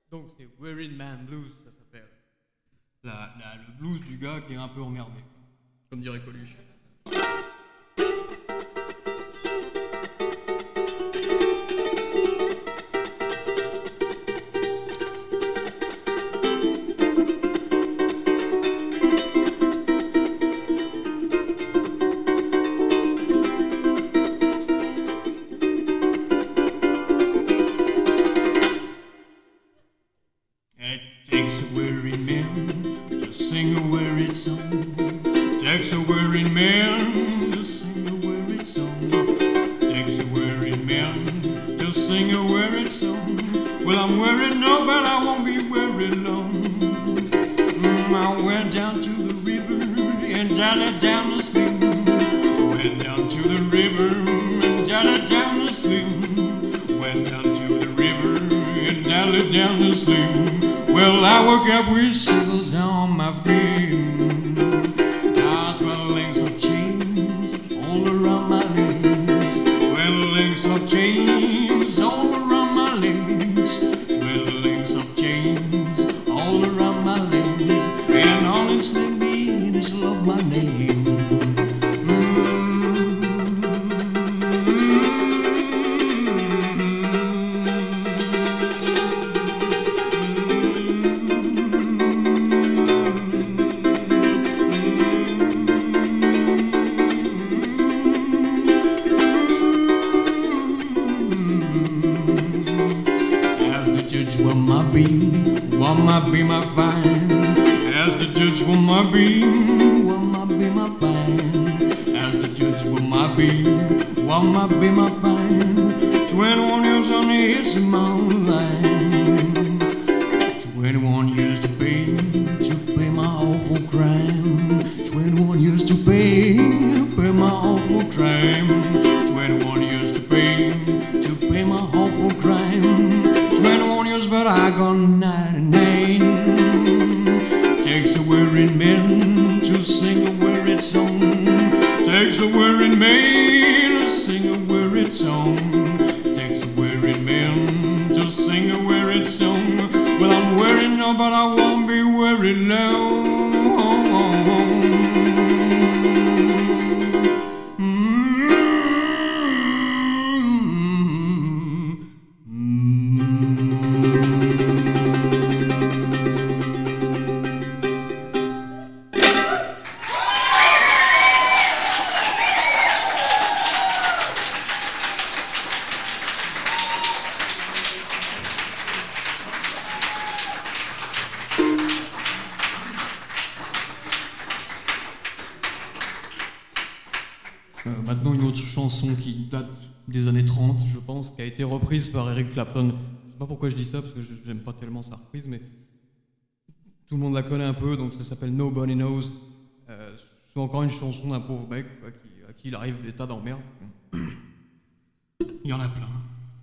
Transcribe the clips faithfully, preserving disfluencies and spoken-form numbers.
Donc c'est Worried Man Blues, ça s'appelle. La, la, le blues du gars qui est un peu emmerdé, Comme dirait Coluche. Takes a worried man to sing a worried song. Takes a worried man to sing a worried song. Takes a worried man to sing a worried song. Well, I'm worried now, but I won't be worried long. Mm, I went down to the river and dialed down the stream. Went down to the river and dialed down the stream. Went down to the river and dialed down the stream. Well, I woke up with shingles on my feet. Now twelve links of chains all around my legs. Twelve links of chains all around my legs. Twelve links of chains all around my legs. And all it's let me in is love my name. What might be my fine? As the judge will my be, what might be my fine? As the judge will my be, what might be my fine? Twenty-one years on the edge of my line. Twenty-one years to pay, to pay my awful crime. Twenty-one years to pay, pay my awful crime. Twenty-one years to pay, to pay my awful crime. Twenty-one years, but I got ninety-nine. Takes a worried man to sing a worried song. Takes a worried man to sing a worried song. Takes a worried man to sing a worried song. Well, I'm worried now, but I won't be worried long. Euh, maintenant, une autre chanson qui date des années trente, je pense, qui a été reprise par Eric Clapton. Je sais pas pourquoi je dis ça, parce que j'aime pas tellement sa reprise, mais tout le monde la connaît un peu, donc ça s'appelle Nobody Knows. Euh, c'est encore une chanson d'un pauvre mec quoi, qui, à qui il arrive des tas d'emmerdes. Il y en a plein.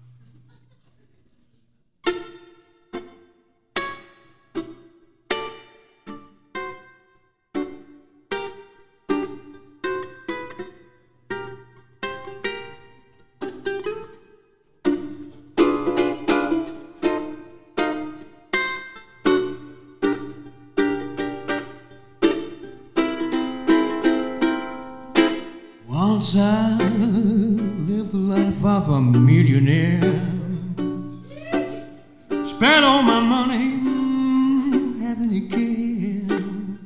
Once I lived the life of a millionaire. Spent all my money, having a care.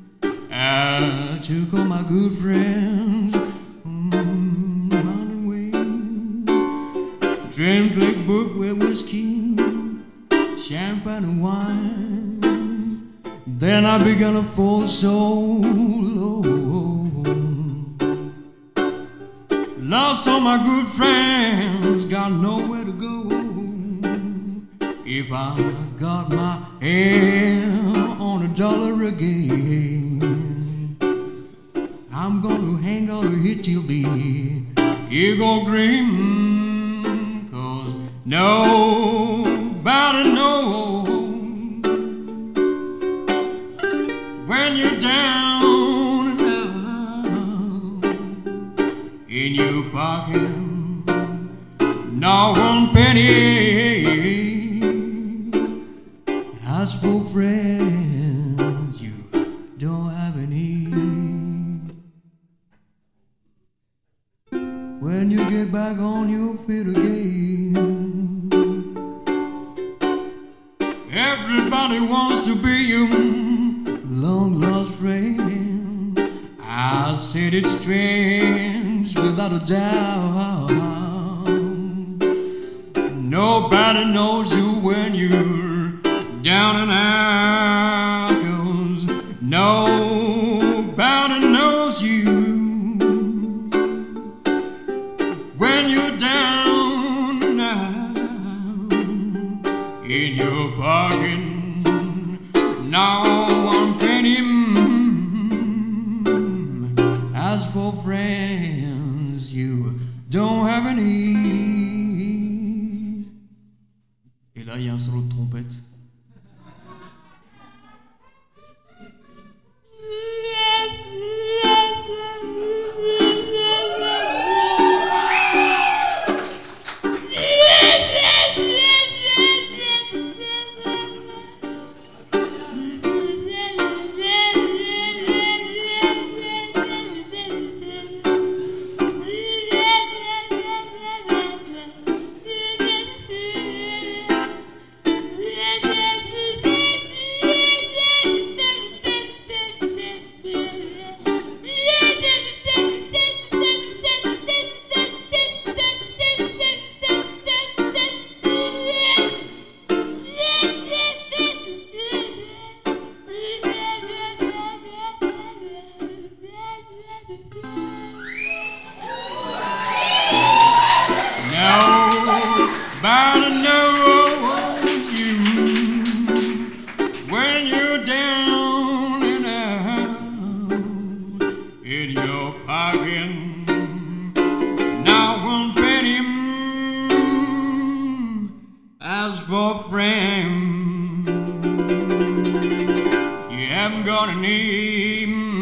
I took all my good friends mm, on the way. Drank like book with whiskey, champagne and wine. Then I began to fall so low. Lost all my good friends, got nowhere to go. If I got my hand on a dollar again, I'm gonna hang on to hit till the eagle green. Cause nobody knows when you're down in your pocket, not one penny. As for friends, you don't have any. When you get back on your feet again, everybody wants to be your long lost friend. I said it's strange without a doubt. Nobody knows you when you're down and out, 'cause nobody knows you when you're down and out. In your pocket, now one penny. As for friends, you don't have any. Et là, il y a un solo de trompette. Nobody knows you when you're down and out. In your pocket, now one penny. As for friends, you haven't got any.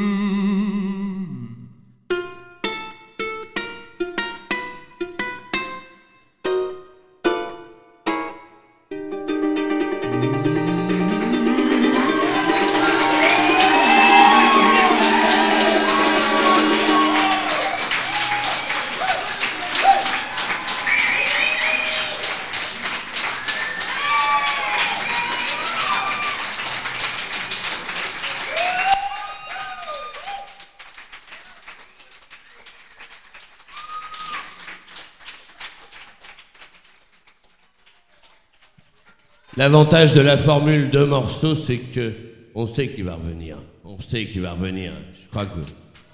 L'avantage de la formule deux morceaux, c'est que on sait qu'il va revenir. On sait qu'il va revenir. Je crois que.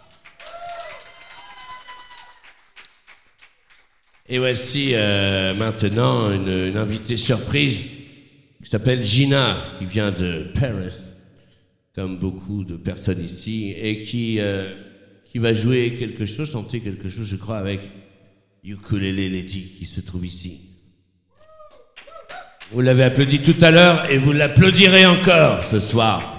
Et voici euh, maintenant une, une invitée surprise qui s'appelle Gina, qui vient de Paris, comme beaucoup de personnes ici, et qui euh, qui va jouer quelque chose, chanter quelque chose, je crois, avec Ukulele Lady, qui se trouve ici. Vous l'avez applaudi tout à l'heure et vous l'applaudirez encore ce soir.